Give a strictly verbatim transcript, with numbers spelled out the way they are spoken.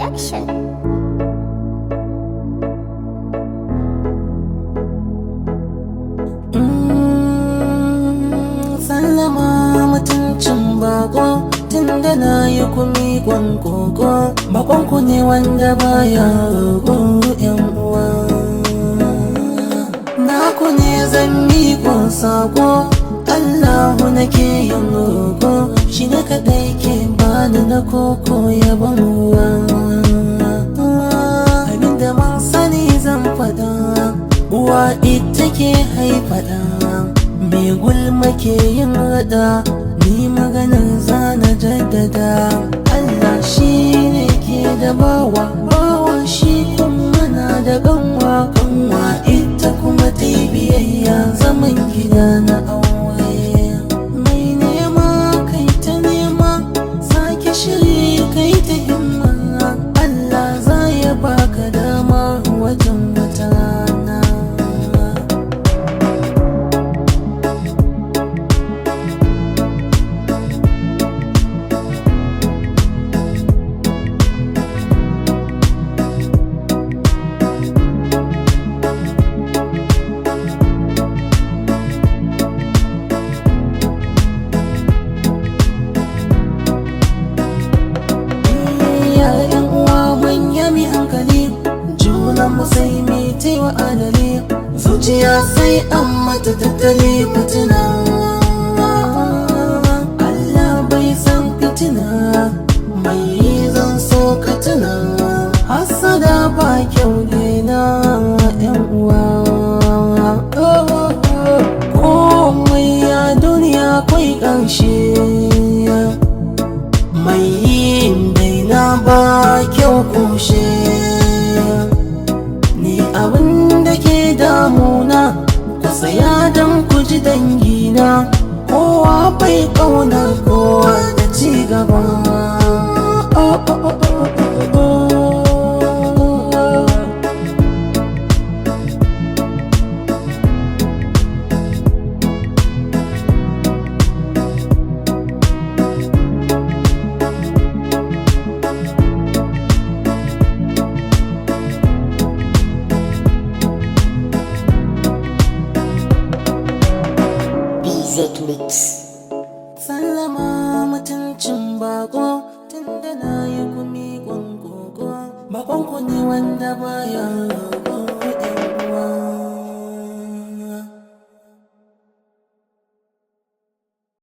Production. Sallama mutuncin bako tunda na yi kumi gwangogo bakonku ne wanda baya roƙo yan uwa. Naku ne zan miƙo sako Allahu nake yin roƙo shi ne kaɗai ke bani na koko ya ban ruwa. Abinda man sani zan faɗa uwa ita ke haifaɗa mai gulma ke yin rada ni maganar zana jaddada. Allah shi ne ke da bawa bawa shi kuma na da ganwa ganwa ita kuma ta yi biyayya zaman gida na aure. Mai nema kai ta nema sake shiri kai ta himma Allah za ya baka dama wajen wata rana. Mu sai mai taiwa adali zuciya sai an mata tattali fitina. Allah bai san fitina mai zan so ka tuna hasada ba kyau gina yan uwa. Komai ya duniya kwai ƙarshe mai yin daina ba kyau kushe. Abin da ke damuna ku saya don ku ji dangina kowa bai ƙaunar kowa da ci gaba. Oh, oh, oh, oh, oh, oh. Mix. Sallama mutuncin bako tunda na yi kumi gwangogo bakonku ne wanda baya roƙo.